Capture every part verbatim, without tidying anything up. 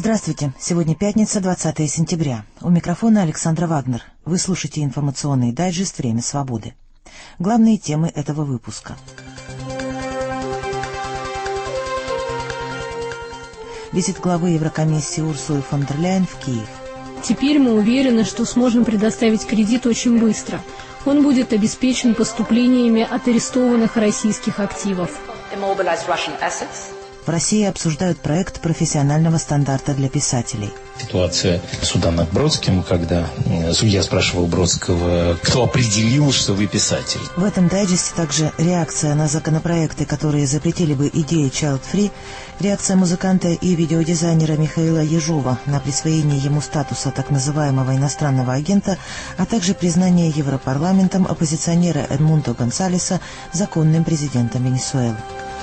Здравствуйте. Сегодня пятница, двадцатое сентября. У микрофона Александра Вагнер. Вы слушаете информационный дайджест «Время свободы». Главные темы этого выпуска. Визит главы Еврокомиссии Урсулы фон дер Ляйен в Киев. Теперь мы уверены, что сможем предоставить кредит очень быстро. Он будет обеспечен поступлениями от арестованных российских активов. В России обсуждают проект профессионального стандарта для писателей. Ситуация суда над Бродским, когда судья спрашивал Бродского, кто определил, что вы писатель. В этом дайджесте также реакция на законопроекты, которые запретили бы идеи Child Free, реакция музыканта и видеодизайнера Михаила Ежова на присвоение ему статуса так называемого иностранного агента, а также признание Европарламентом оппозиционера Эдмундо Гонсалеса законным президентом Венесуэлы.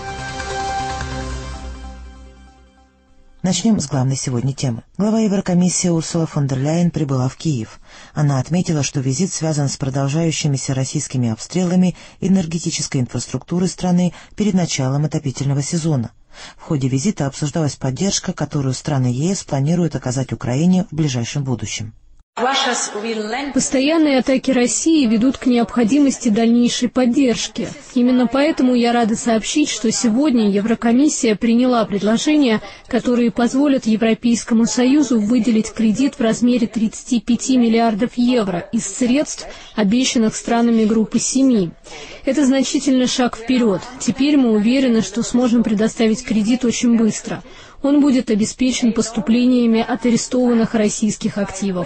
Начнем с главной сегодня темы. Глава Еврокомиссии Урсула фон дер Ляйен прибыла в Киев. Она отметила, что визит связан с продолжающимися российскими обстрелами энергетической инфраструктуры страны перед началом отопительного сезона. В ходе визита обсуждалась поддержка, которую страны ЕС планируют оказать Украине в ближайшем будущем. Постоянные атаки России ведут к необходимости дальнейшей поддержки. Именно поэтому я рада сообщить, что сегодня Еврокомиссия приняла предложения, которые позволят Европейскому Союзу выделить кредит в размере тридцати пяти миллиардов евро из средств, обещанных странами группы семи. Это значительный шаг вперед. Теперь мы уверены, что сможем предоставить кредит очень быстро. Он будет обеспечен поступлениями от арестованных российских активов.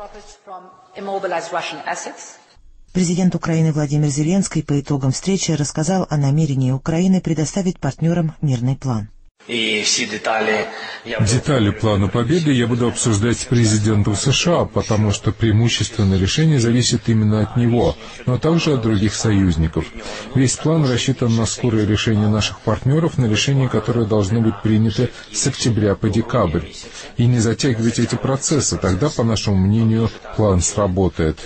Президент Украины Владимир Зеленский по итогам встречи рассказал о намерении Украины предоставить партнерам мирный план. И все детали... Детали плана победы я буду обсуждать с президентом США, потому что преимущественное решение зависит именно от него, но также от других союзников. Весь план рассчитан на скорое решение наших партнеров, на решение, которое должно быть принято с октября по декабрь. И не затягивать эти процессы, тогда, по нашему мнению, план сработает.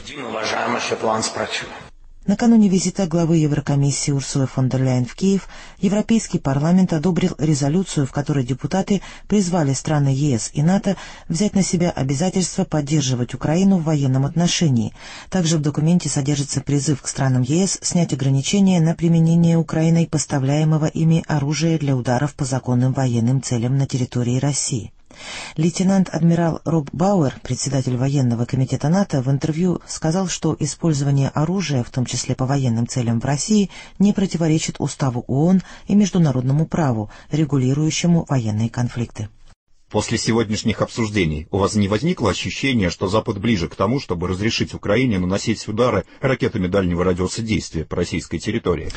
Накануне визита главы Еврокомиссии Урсулы фон дер Ляйен в Киев Европейский парламент одобрил резолюцию, в которой депутаты призвали страны ЕС и НАТО взять на себя обязательство поддерживать Украину в военном отношении. Также в документе содержится призыв к странам ЕС снять ограничения на применение Украиной поставляемого ими оружия для ударов по законным военным целям на территории России. Лейтенант-адмирал Роб Бауэр, председатель военного комитета НАТО, в интервью сказал, что использование оружия, в том числе по военным целям в России, не противоречит Уставу ООН и международному праву, регулирующему военные конфликты. После сегодняшних обсуждений у вас не возникло ощущения, что Запад ближе к тому, чтобы разрешить Украине наносить удары ракетами дальнего радиуса действия по российской территории?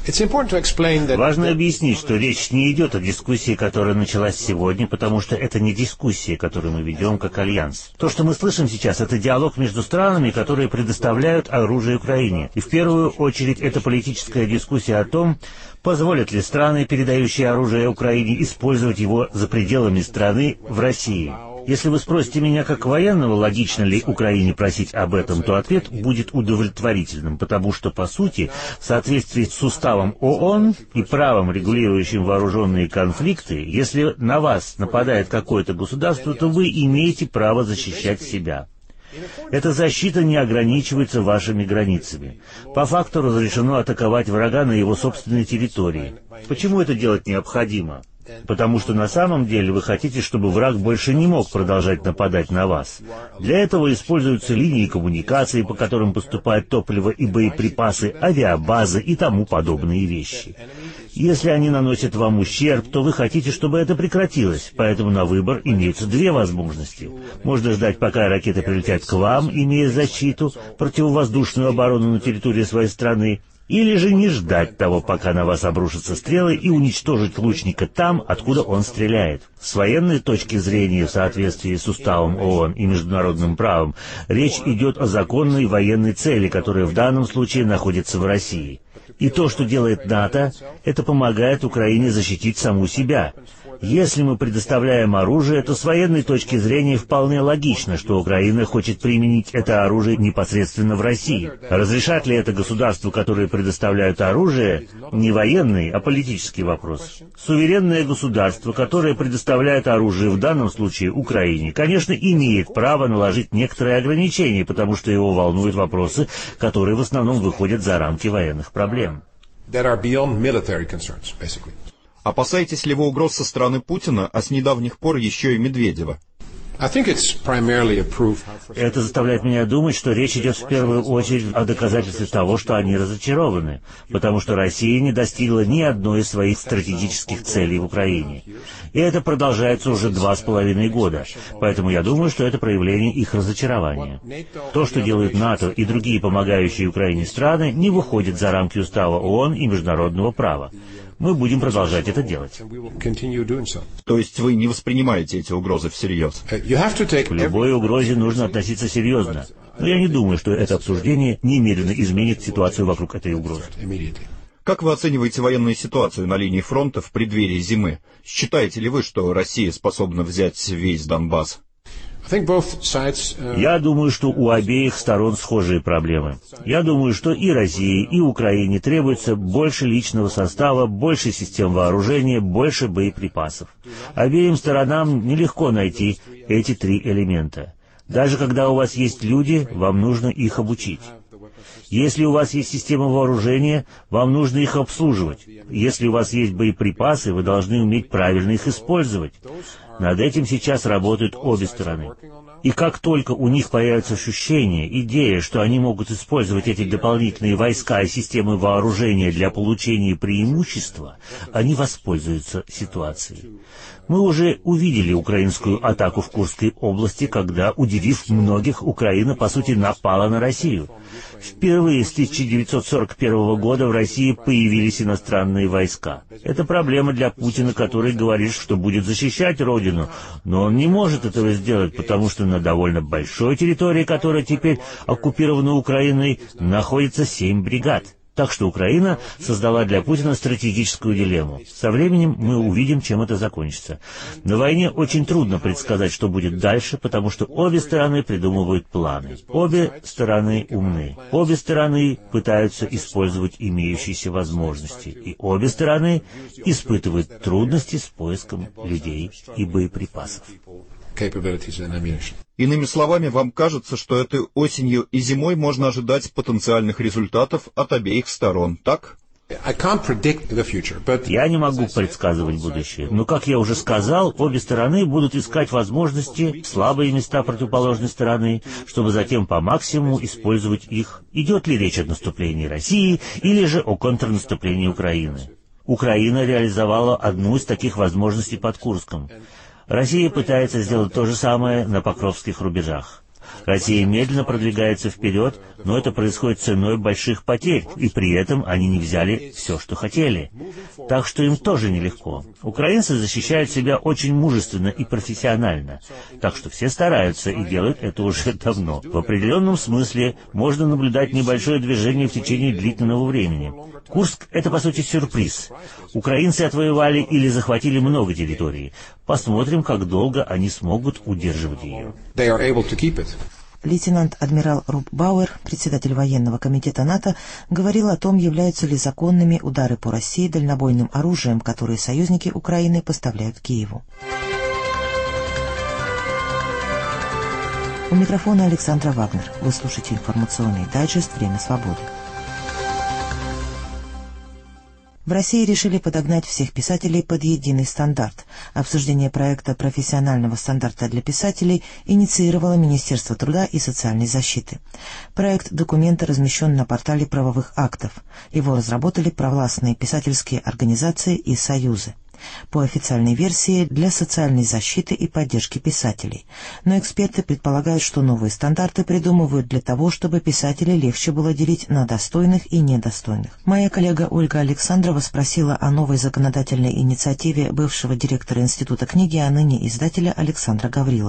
Важно объяснить, что речь не идет о дискуссии, которая началась сегодня, потому что это не дискуссия, которую мы ведем как альянс. То, что мы слышим сейчас, это диалог между странами, которые предоставляют оружие Украине. И в первую очередь это политическая дискуссия о том, позволят ли страны, передающие оружие Украине, использовать его за пределами страны в России. Если вы спросите меня как военного, логично ли Украине просить об этом, то ответ будет удовлетворительным, потому что, по сути, в соответствии с уставом ООН и правом, регулирующим вооруженные конфликты, если на вас нападает какое-то государство, то вы имеете право защищать себя. Эта защита не ограничивается вашими границами. По факту разрешено атаковать врага на его собственной территории. Почему это делать необходимо? Потому что на самом деле вы хотите, чтобы враг больше не мог продолжать нападать на вас. Для этого используются линии коммуникации, по которым поступает топливо и боеприпасы, авиабазы и тому подобные вещи. Если они наносят вам ущерб, то вы хотите, чтобы это прекратилось, поэтому на выбор имеются две возможности. Можно ждать, пока ракеты прилетят к вам, имея защиту, противовоздушную оборону на территории своей страны, или же не ждать того, пока на вас обрушатся стрелы, и уничтожить лучника там, откуда он стреляет. С военной точки зрения, в соответствии с уставом ООН и международным правом, речь идет о законной военной цели, которая в данном случае находится в России. И то, что делает НАТО, это помогает Украине защитить саму себя. Если мы предоставляем оружие, то с военной точки зрения вполне логично, что Украина хочет применить это оружие непосредственно в России. Разрешат ли это государства, которые предоставляют оружие, не военный, а политический вопрос. Суверенное государство, которое предоставляет оружие, в данном случае Украине, конечно, имеет право наложить некоторые ограничения, потому что его волнуют вопросы, которые в основном выходят за рамки военных проблем. Опасаетесь ли вы угроз со стороны Путина, а с недавних пор еще и Медведева? Это заставляет меня думать, что речь идет в первую очередь о доказательстве того, что они разочарованы, потому что Россия не достигла ни одной из своих стратегических целей в Украине. И это продолжается уже два с половиной года, поэтому я думаю, что это проявление их разочарования. То, что делают НАТО и другие помогающие Украине страны, не выходит за рамки устава ООН и международного права. Мы будем продолжать это делать. То есть вы не воспринимаете эти угрозы всерьез? К любой угрозе нужно относиться серьезно. Но я не думаю, что это обсуждение немедленно изменит ситуацию вокруг этой угрозы. Как вы оцениваете военную ситуацию на линии фронта в преддверии зимы? Считаете ли вы, что Россия способна взять весь Донбасс? Я думаю, что у обеих сторон схожие проблемы. Я думаю, что и России, и Украине требуется больше личного состава, больше систем вооружения, больше боеприпасов. Обеим сторонам нелегко найти эти три элемента. Даже когда у вас есть люди, вам нужно их обучить. Если у вас есть система вооружения, вам нужно их обслуживать. Если у вас есть боеприпасы, вы должны уметь правильно их использовать. Над этим сейчас работают обе стороны. И как только у них появится ощущение, идея, что они могут использовать эти дополнительные войска и системы вооружения для получения преимущества, они воспользуются ситуацией. Мы уже увидели украинскую атаку в Курской области, когда, удивив многих, Украина, по сути, напала на Россию. Впервые с тысяча девятьсот сорок первого года в России появились иностранные войска. Это проблема для Путина, который говорит, что будет защищать Родину, но он не может этого сделать, потому что на довольно большой территории, которая теперь оккупирована Украиной, находится семь бригад. Так что Украина создала для Путина стратегическую дилемму. Со временем мы увидим, чем это закончится. На войне очень трудно предсказать, что будет дальше, потому что обе стороны придумывают планы. Обе стороны умны. Обе стороны пытаются использовать имеющиеся возможности. И обе стороны испытывают трудности с поиском людей и боеприпасов. Иными словами, вам кажется, что этой осенью и зимой можно ожидать потенциальных результатов от обеих сторон, так? Я не могу предсказывать будущее, но, как я уже сказал, обе стороны будут искать возможности, слабые места противоположной стороны, чтобы затем по максимуму использовать их. Идет ли речь о наступлении России или же о контрнаступлении Украины? Украина реализовала одну из таких возможностей под Курском. Россия пытается сделать то же самое на Покровских рубежах. Россия медленно продвигается вперед, но это происходит ценой больших потерь, и при этом они не взяли все, что хотели. Так что им тоже нелегко. Украинцы защищают себя очень мужественно и профессионально, так что все стараются и делают это уже давно. В определенном смысле можно наблюдать небольшое движение в течение длительного времени. Курск — это, по сути, сюрприз. Украинцы отвоевали или захватили много территорий. Посмотрим, как долго они смогут удерживать ее. Лейтенант-адмирал Роб Бауэр, председатель военного комитета НАТО, говорил о том, являются ли законными удары по России дальнобойным оружием, которые союзники Украины поставляют Киеву. У микрофона Александра Вагнер. Вы слушаете информационный дайджест «Время свободы». В России решили подогнать всех писателей под единый стандарт. Обсуждение проекта профессионального стандарта для писателей инициировало Министерство труда и социальной защиты. Проект документа размещен на портале правовых актов. Его разработали провластные писательские организации и союзы. По официальной версии, для социальной защиты и поддержки писателей. Но эксперты предполагают, что новые стандарты придумывают для того, чтобы писателей легче было делить на достойных и недостойных. Моя коллега Ольга Александрова спросила о новой законодательной инициативе бывшего директора Института книги, а ныне издателя Александра Гаврилова.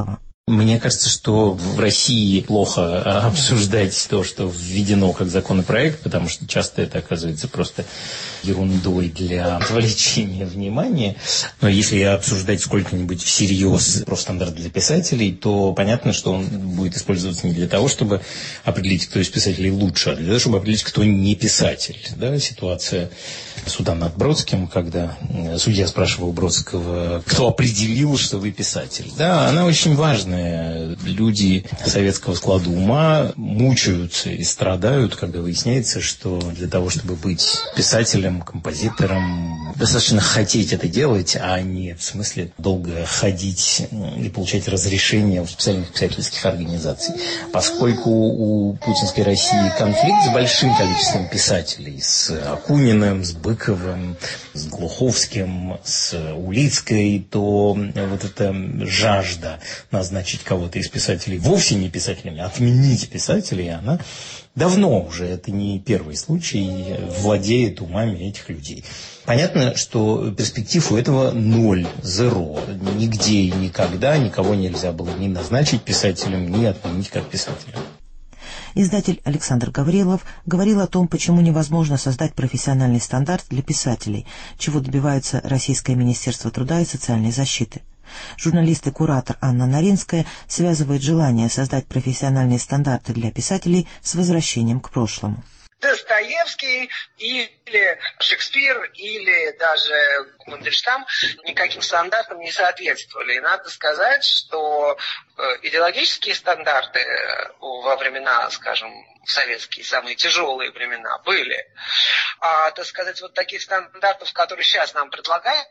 Мне кажется, что в России плохо обсуждать то, что введено как законопроект, потому что часто это оказывается просто ерундой для отвлечения внимания. Но если обсуждать сколько-нибудь всерьез профстандарт для писателей, то понятно, что он будет использоваться не для того, чтобы определить, кто из писателей лучше, а для того, чтобы определить, кто не писатель. Да, ситуация суда над Бродским, когда судья спрашивал Бродского, кто определил, что вы писатель. Да, она очень важная. Люди советского склада ума мучаются и страдают, когда выясняется, что для того, чтобы быть писателем, композитором, достаточно хотеть это делать, а не в смысле долго ходить и получать разрешение у специальных писательских организаций. Поскольку у путинской России конфликт с большим количеством писателей, с Акуниным, с Быковым, с Глуховским, с Улицкой, то вот эта жажда назначить кого-то из писателей вовсе не писателями, отменить писателей, она давно уже, это не первый случай, владеет умами этих людей. Понятно, что перспектив у этого ноль, зеро. Нигде и никогда никого нельзя было ни назначить писателем, ни отменить как писателя. Издатель Александр Гаврилов говорил о том, почему невозможно создать профессиональный стандарт для писателей, чего добивается Российское Министерство труда и социальной защиты. Журналист и куратор Анна Наринская связывает желание создать профессиональные стандарты для писателей с возвращением к прошлому. Достоевский или Шекспир или даже Мандельштам никаким стандартам не соответствовали. И надо сказать, что идеологические стандарты во времена, скажем, в советские самые тяжелые времена были. А, так сказать, вот таких стандартов, которые сейчас нам предлагают,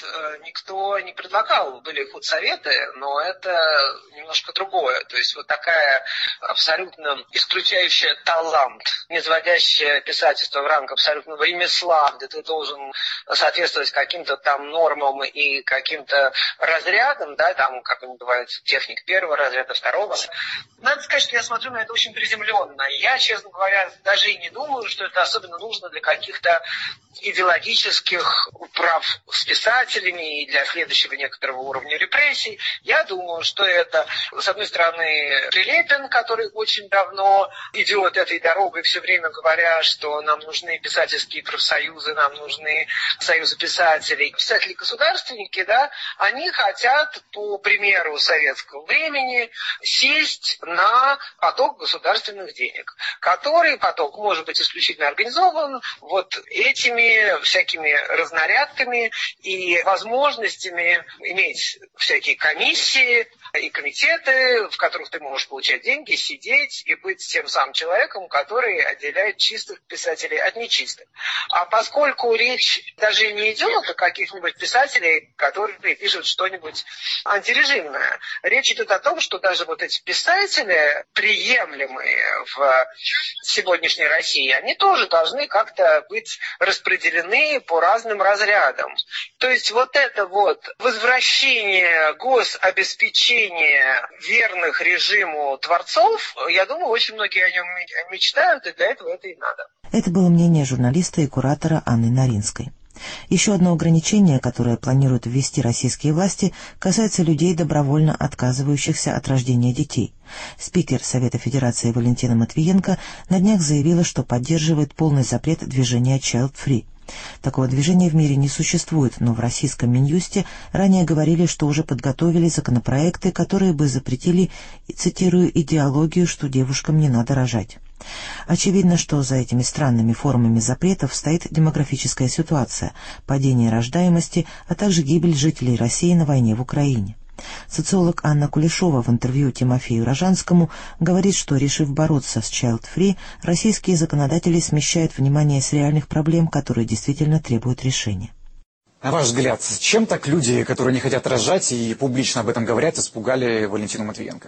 никто не предлагал. Были худсоветы, но это немножко другое. То есть вот такая абсолютно исключающая талант, низводящая писательство в ранг абсолютного ремесла, где ты должен соответствовать каким-то там нормам и каким-то разрядам, да, там, как они называются, техник первого разряда, второго. Надо сказать, что я смотрю на это очень приземленно. Я, честно говоря, даже и не думаю, что это особенно нужно для каких-то идеологических прав с писателями и для следующего некоторого уровня репрессий. Я думаю, что это, с одной стороны, Прилепин, который очень давно идет этой дорогой, все время говоря, что нам нужны писательские профсоюзы, нам нужны союзы писателей. Писатели-государственники, да, они хотят, по примеру советского времени, сесть на поток государственных денег, который поток может быть исключительно организован вот этими всякими разнарядками и возможностями иметь всякие комиссии и комитеты, в которых ты можешь получать деньги, сидеть и быть тем самым человеком, который отделяет чистых писателей от нечистых. А поскольку речь даже не идет о каких-нибудь писателей, которые пишут что-нибудь антирежимное, речь идет о том, что даже вот эти писатели, приемлемые в сегодняшней России, они тоже должны как-то быть распределены по разным разрядам. То есть вот это вот возвращение гособеспечения верных режиму творцов, я думаю, очень многие о нем мечтают, и для этого это и надо. Это было мнение журналиста и куратора Анны Наринской. Еще одно ограничение, которое планируют ввести российские власти, касается людей, добровольно отказывающихся от рождения детей. Спикер Совета Федерации Валентина Матвиенко на днях заявила, что поддерживает полный запрет движения Child Free. Такого движения в мире не существует, но в российском Минюсте ранее говорили, что уже подготовили законопроекты, которые бы запретили, цитирую, идеологию, что девушкам не надо рожать. Очевидно, что за этими странными формами запретов стоит демографическая ситуация, падение рождаемости, а также гибель жителей России на войне в Украине. Социолог Анна Кулешова в интервью Тимофею Рожанскому говорит, что, решив бороться с Child Free, российские законодатели смещают внимание с реальных проблем, которые действительно требуют решения. На ваш взгляд, чем так люди, которые не хотят рожать и публично об этом говорят, испугали Валентину Матвиенко?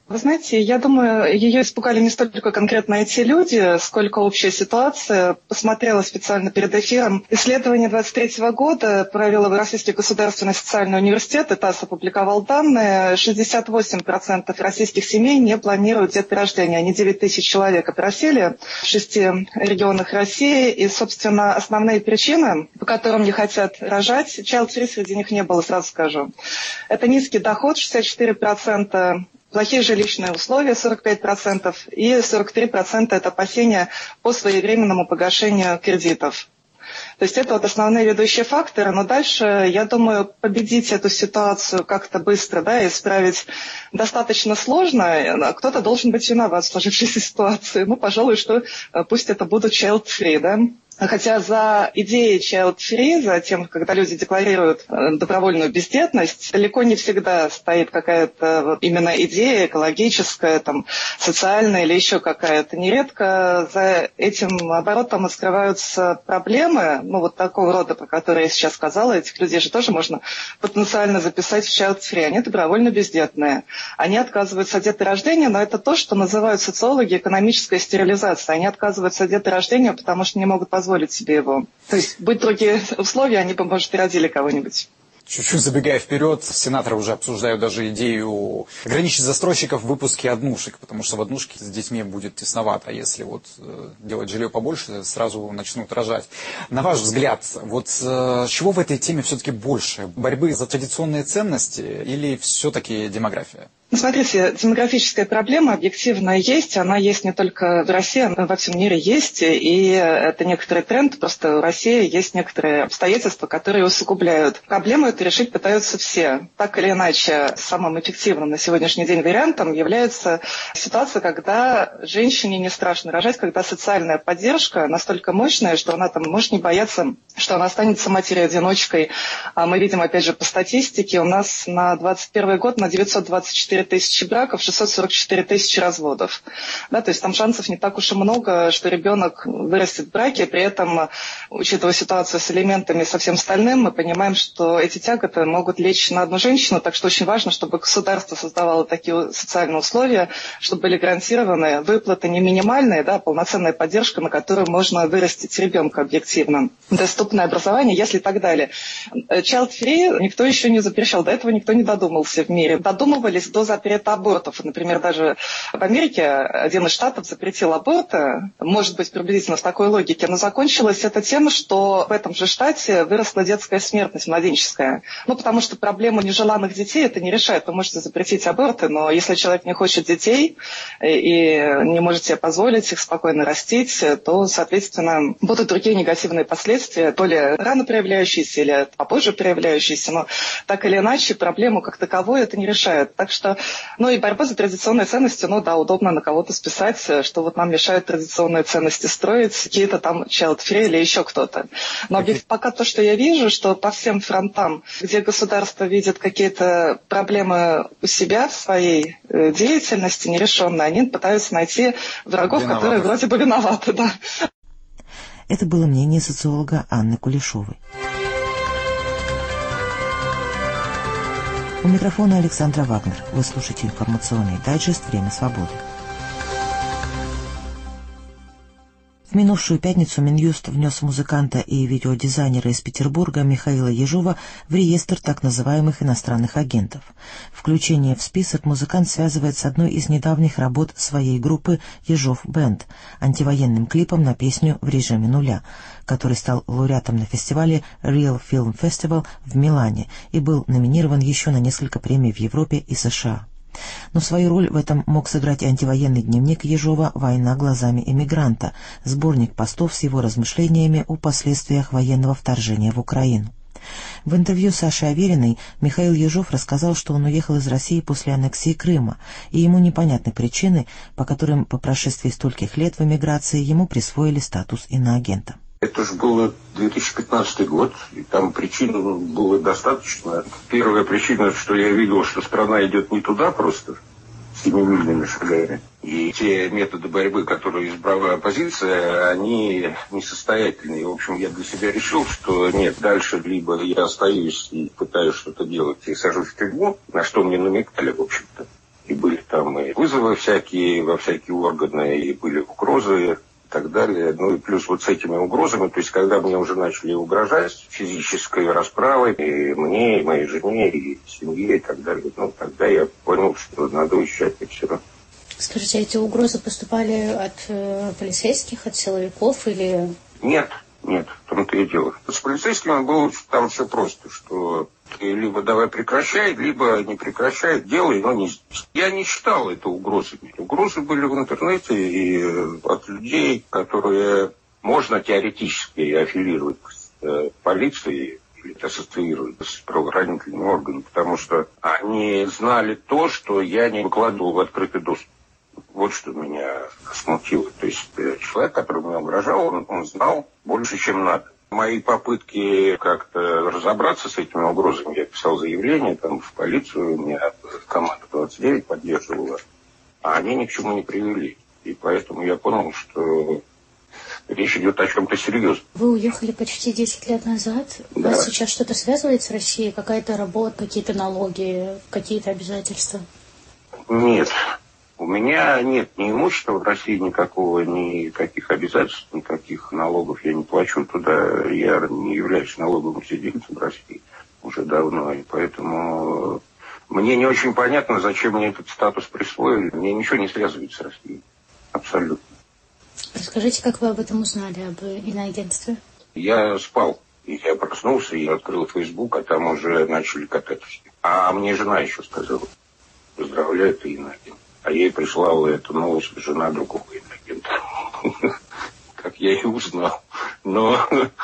Вы знаете, я думаю, ее испугали не столько конкретно эти люди, сколько общая ситуация. Посмотрела специально перед эфиром. Исследование двадцать третьего года провел Российский государственный социальный университет, и ТАСС опубликовал данные. шестьдесят восемь процентов российских семей не планируют деторождение. Они девять тысяч человек опросили в шести регионах России. И, собственно, основные причины, по которым не хотят рожать, child-free среди них не было, сразу скажу. Это низкий доход, шестьдесят четыре процента. Плохие жилищные условия, сорок пять процентов, и сорок три процента это опасения по своевременному погашению кредитов. То есть это вот основные ведущие факторы, но дальше, я думаю, победить эту ситуацию как-то быстро, да, исправить достаточно сложно. Кто-то должен быть виноват в сложившейся ситуации. Ну, пожалуй, что пусть это будут child-free, да. Хотя за идеей child-free, за тем, когда люди декларируют добровольную бездетность, далеко не всегда стоит какая-то вот именно идея экологическая, там, социальная или еще какая-то. Нередко за этим оборотом скрываются проблемы, ну вот такого рода, про которые я сейчас сказала. Этих людей же тоже можно потенциально записать в child-free. Они добровольно бездетные. Они отказываются от деторождения, но это то, что называют социологи экономическая стерилизация. Они отказываются от деторождения, потому что не могут позволить себе его. То есть, будь другие условия, они бы, может, и родили кого-нибудь. Чуть-чуть забегая вперед, сенаторы уже обсуждают даже идею ограничить застройщиков в выпуске однушек, потому что в однушке с детьми будет тесновато, а если вот делать жилье побольше, сразу начнут рожать. На ваш взгляд, вот чего в этой теме все-таки больше? Борьбы за традиционные ценности или все-таки демография? Ну, смотрите, демографическая проблема объективно есть, она есть не только в России, она во всем мире есть, и это некоторый тренд, просто в России есть некоторые обстоятельства, которые усугубляют. Проблему эту решить пытаются все. Так или иначе, самым эффективным на сегодняшний день вариантом является ситуация, когда женщине не страшно рожать, когда социальная поддержка настолько мощная, что она там может не бояться, что она останется матерью-одиночкой. А мы видим, опять же, по статистике, у нас на двадцать первый год на девятьсот двадцать четыре тысячи браков, шестьсот сорок четыре тысячи разводов. Да, то есть там шансов не так уж и много, что ребенок вырастет в браке, при этом, учитывая ситуацию с элементами и со всем остальным, мы понимаем, что эти тяготы могут лечь на одну женщину, так что очень важно, чтобы государство создавало такие социальные условия, чтобы были гарантированы выплаты не минимальные, да, а полноценная поддержка, на которую можно вырастить ребенка объективно, доступное образование, если и так далее. Child-free никто еще не запрещал, до этого никто не додумался в мире. Додумывались до запрета абортов. Например, даже в Америке один из штатов запретил аборты, может быть, приблизительно в такой логике, но закончилась эта тема, что в этом же штате выросла детская смертность младенческая. Ну, потому что проблему нежеланных детей это не решает. Вы можете запретить аборты, но если человек не хочет детей и не может себе позволить их спокойно растить, то, соответственно, будут другие негативные последствия, то ли рано проявляющиеся, или попозже проявляющиеся, но так или иначе проблему как таковой это не решает. Так что, ну и борьба за традиционные ценности, ну да, удобно на кого-то списать, что вот нам мешают традиционные ценности строить, какие-то там child-free или еще кто-то. Но okay. пока то, что я вижу, что по всем фронтам, где государство видит какие-то проблемы у себя в своей э, деятельности нерешенные, они пытаются найти врагов, виноваты. Которые вроде бы виноваты, да. Это было мнение социолога Анны Кулешовой. У микрофона Александра Вагнер. Вы слушаете информационный дайджест «Время свободы». В минувшую пятницу Минюст внес музыканта и видеодизайнера из Петербурга Михаила Ежова в реестр так называемых иностранных агентов. Включение в список музыкант связывает с одной из недавних работ своей группы «Ежов Бэнд», антивоенным клипом на песню «В режиме нуля», который стал лауреатом на фестивале Real Film Festival в Милане и был номинирован еще на несколько премий в Европе и США. Но свою роль в этом мог сыграть антивоенный дневник Ежова «Война глазами эмигранта», сборник постов с его размышлениями о последствиях военного вторжения в Украину. В интервью Саше Авериной Михаил Ежов рассказал, что он уехал из России после аннексии Крыма, и ему непонятны причины, по которым по прошествии стольких лет в эмиграции ему присвоили статус иноагента. Это же был две тысячи пятнадцатый год, и там причин было достаточно. Первая причина, что я видел, что страна идет не туда просто, семимильными шагами. И те методы борьбы, которые избрала оппозиция, они несостоятельные. В общем, я для себя решил, что нет, дальше либо я остаюсь и пытаюсь что-то делать, и сажусь в тюрьму, на что мне намекали, в общем-то. И были там и вызовы всякие во всякие органы, и были угрозы и так далее. Ну и плюс вот с этими угрозами, то есть когда мне уже начали угрожать физической расправой, и мне, и моей жене, и семье, и так далее, ну тогда я понял, что надо уезжать и все. Скажите, эти угрозы поступали от э, полицейских, от силовиков или... Нет, нет, в том-то и дело. С полицейскими было там все просто, что ты либо давай прекращай, либо не прекращай, делай, но не... Я не считал это угрозами. Угрозы были в интернете и от людей, которые можно теоретически аффилировать с э, полицией или ассоциировать с правоохранительными органами, потому что они знали то, что я не выкладывал в открытый доступ. Вот что меня смутило. То есть человек, который мне угрожал, он, он знал больше, чем надо. Мои попытки как-то разобраться с этими угрозами, я писал заявление там, в полицию, меня команда двадцать девять поддерживала, а они ни к чему не привели. И поэтому я понял, что речь идет о чем-то серьезном. Вы уехали почти десять лет назад. Да. Вас сейчас что-то связывает с Россией? Какая-то работа, какие-то налоги, какие-то обязательства? Нет. У меня нет ни имущества в России никакого, никаких обязательств, никаких налогов я не плачу туда. Я не являюсь налоговым резидентом в России уже давно, и поэтому мне не очень понятно, зачем мне этот статус присвоили. Мне ничего не связывает с Россией. Абсолютно. Расскажите, как вы об этом узнали, об иноагентстве? Я спал. И я проснулся и открыл Facebook, а там уже начали катать все. А мне жена еще сказала: поздравляю, ты иноагент. А ей прислала эту новость жена другого иноагента. Как я и узнал. Но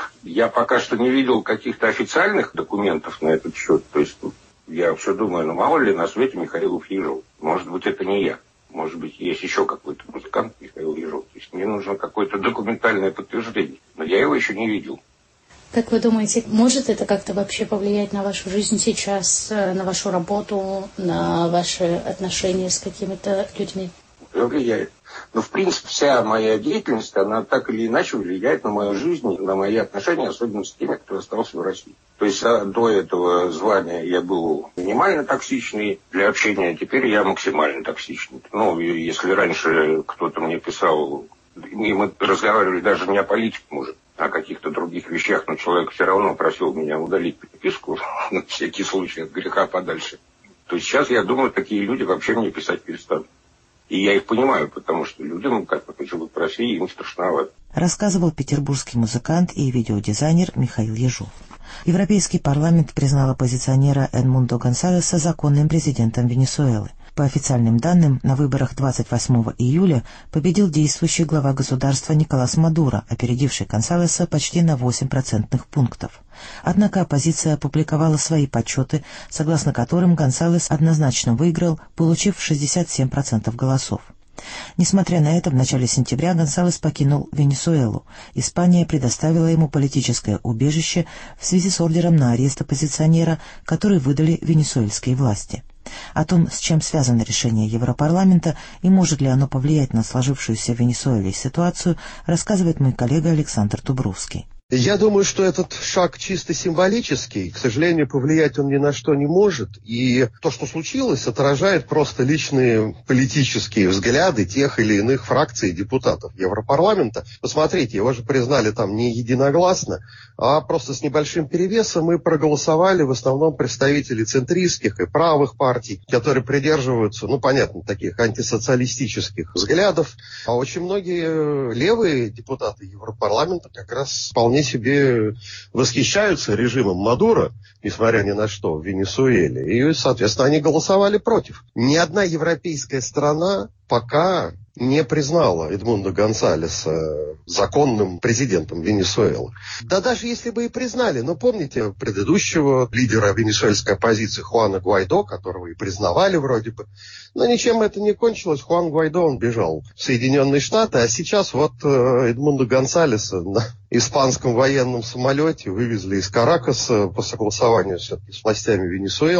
я пока что не видел каких-то официальных документов на этот счет. То есть я все думаю, ну мало ли на свете Михаил Ежов. Может быть, это не я. Может быть, есть еще какой-то музыкант Михаил Ежов. То есть мне нужно какое-то документальное подтверждение. Но я его еще не видел. Как вы думаете, может это как-то вообще повлиять на вашу жизнь сейчас, на вашу работу, на ваши отношения с какими-то людьми? Влияет. Но, в принципе, вся моя деятельность, она так или иначе влияет на мою жизнь, на мои отношения, особенно с теми, кто остался в России. То есть а, до этого звания я был минимально токсичный для общения, а теперь я максимально токсичный. Ну, если раньше кто-то мне писал, и мы разговаривали даже не о политике, может, а о каких-то других вещах, но человек все равно просил меня удалить переписку на всякий случай от греха подальше. То есть сейчас, я думаю, такие люди вообще мне писать перестанут. И я их понимаю, потому что людям, как живут в России, им страшновато. Рассказывал петербургский музыкант и видеодизайнер Михаил Ежов. Европейский парламент признал оппозиционера Эдмундо Гонсалеса законным президентом Венесуэлы. По официальным данным, на выборах двадцать восьмого июля победил действующий глава государства Николас Мадуро, опередивший Гонсалеса почти на восемь процентных пунктов. Однако оппозиция опубликовала свои подсчеты, согласно которым Гонсалес однозначно выиграл, получив шестьдесят семь процентов голосов. Несмотря на это, в начале сентября Гонсалес покинул Венесуэлу. Испания предоставила ему политическое убежище в связи с ордером на арест оппозиционера, который выдали венесуэльские власти. О том, с чем связано решение Европарламента и может ли оно повлиять на сложившуюся в Венесуэле ситуацию, рассказывает мой коллега Александр Дубровский. Я думаю, что этот шаг чисто символический. К сожалению, повлиять он ни на что не может. И то, что случилось, отражает просто личные политические взгляды тех или иных фракций и депутатов Европарламента. Посмотрите, его же признали там не единогласно, а просто с небольшим перевесом, и проголосовали в основном представители центристских и правых партий, которые придерживаются, ну, понятно, таких антисоциалистических взглядов. А очень многие левые депутаты Европарламента как раз вполне себе восхищаются режимом Мадуро, несмотря ни на что, в Венесуэле. И, соответственно, они голосовали против. Ни одна европейская страна пока не признала Эдмундо Гонсалеса законным президентом Венесуэлы. Да даже если бы и признали, но помните предыдущего лидера венесуэльской оппозиции Хуана Гуайдо, которого и признавали вроде бы, но ничем это не кончилось. Хуан Гуайдо, он бежал в Соединенные Штаты, а сейчас вот Эдмундо Гонсалеса на испанском военном самолете вывезли из Каракаса по согласованию все-таки с властями Венесуэлы.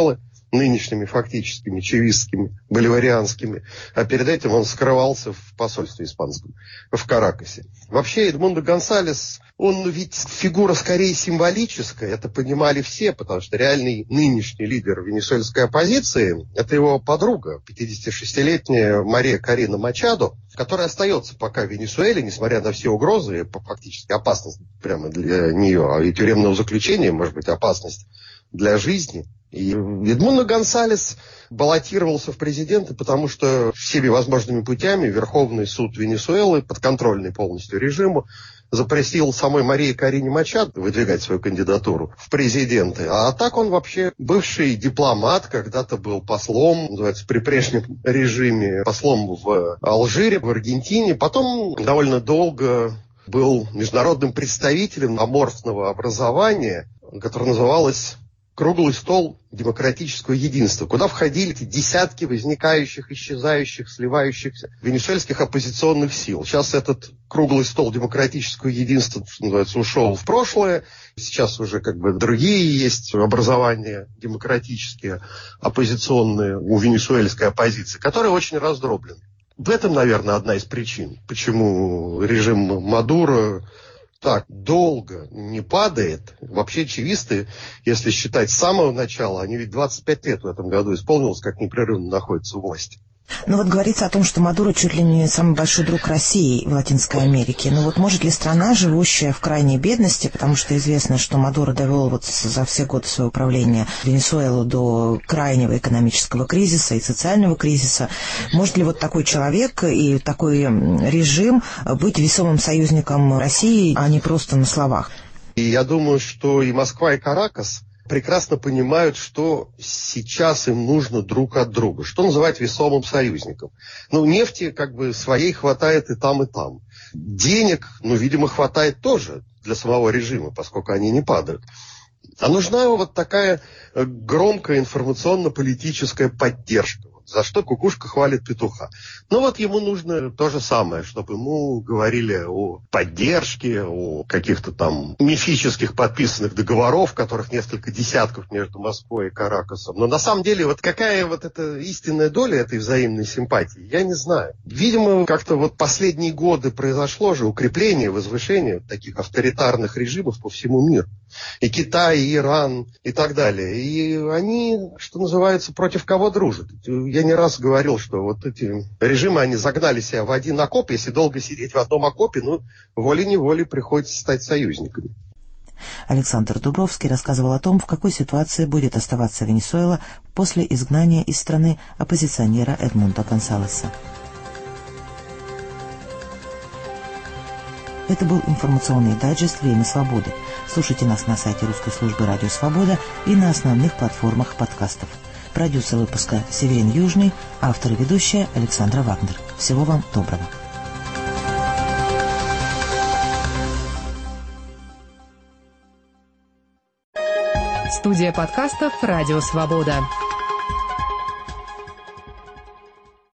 нынешними фактическими чавистскими, боливарианскими, а перед этим он скрывался в посольстве испанском, в Каракасе. Вообще Эдмундо Гонсалес, он ведь фигура скорее символическая, это понимали все, потому что реальный нынешний лидер венесуэльской оппозиции – это его подруга, пятидесятишестилетняя Мария Корина Мачадо, которая остается пока в Венесуэле, несмотря на все угрозы, фактически опасность прямо для нее, а и тюремного заключения, может быть, опасность для жизни. И Эдмундо Гонсалес баллотировался в президенты, потому что всеми возможными путями Верховный суд Венесуэлы, подконтрольный полностью режиму, запретил самой Марии Корине Мачадо выдвигать свою кандидатуру в президенты. А так он вообще бывший дипломат, когда-то был послом, называется, при прежнем режиме, послом в Алжире, в Аргентине. Потом довольно долго был международным представителем аморфного образования, которое называлось «Круглый стол демократического единства», куда входили десятки возникающих, исчезающих, сливающихся венесуэльских оппозиционных сил. Сейчас этот круглый стол демократического единства, что называется, ушел в прошлое. Сейчас уже как бы другие есть образования демократические, оппозиционные у венесуэльской оппозиции, которые очень раздроблены. В этом, наверное, одна из причин, почему режим Мадуро так долго не падает. Вообще чивисты, если считать с самого начала, они ведь двадцать пять лет в этом году исполнилось, как непрерывно находятся у власти. Ну вот говорится о том, что Мадуро чуть ли не самый большой друг России в Латинской Америке. Но вот может ли страна, живущая в крайней бедности, потому что известно, что Мадуро довел вот за все годы своего правления Венесуэлу до крайнего экономического кризиса и социального кризиса, может ли вот такой человек и такой режим быть весомым союзником России, а не просто на словах? И я думаю, что и Москва, и Каракас прекрасно понимают, что сейчас им нужно друг от друга, что называть весомым союзником. Ну, нефти как бы своей хватает и там, и там. Денег, ну, видимо, хватает тоже для самого режима, поскольку они не падают. А нужна вот такая громкая информационно-политическая поддержка, за что кукушка хвалит петуха. Ну вот ему нужно то же самое, чтобы ему говорили о поддержке, о каких-то там мифических подписанных договоров, которых несколько десятков между Москвой и Каракасом. Но на самом деле вот какая вот эта истинная доля этой взаимной симпатии, я не знаю. Видимо, как-то вот последние годы произошло же укрепление, возвышение таких авторитарных режимов по всему миру. И Китай, и Иран, и так далее. И они, что называется, против кого дружат. Я не раз говорил, что вот эти режимы, они загнали себя в один окоп. Если долго сидеть в одном окопе, ну, волей-неволей приходится стать союзниками. Александр Дубровский рассказывал о том, в какой ситуации будет оставаться Венесуэла после изгнания из страны оппозиционера Эдмундо Гонсалеса. Это был информационный дайджест «Время свободы». Слушайте нас на сайте русской службы «Радио Свобода» и на основных платформах подкастов. Продюсер выпуска Северин Южный, автор и ведущая Александра Вагнер. Всего вам доброго. Студия подкастов «Радио Свобода».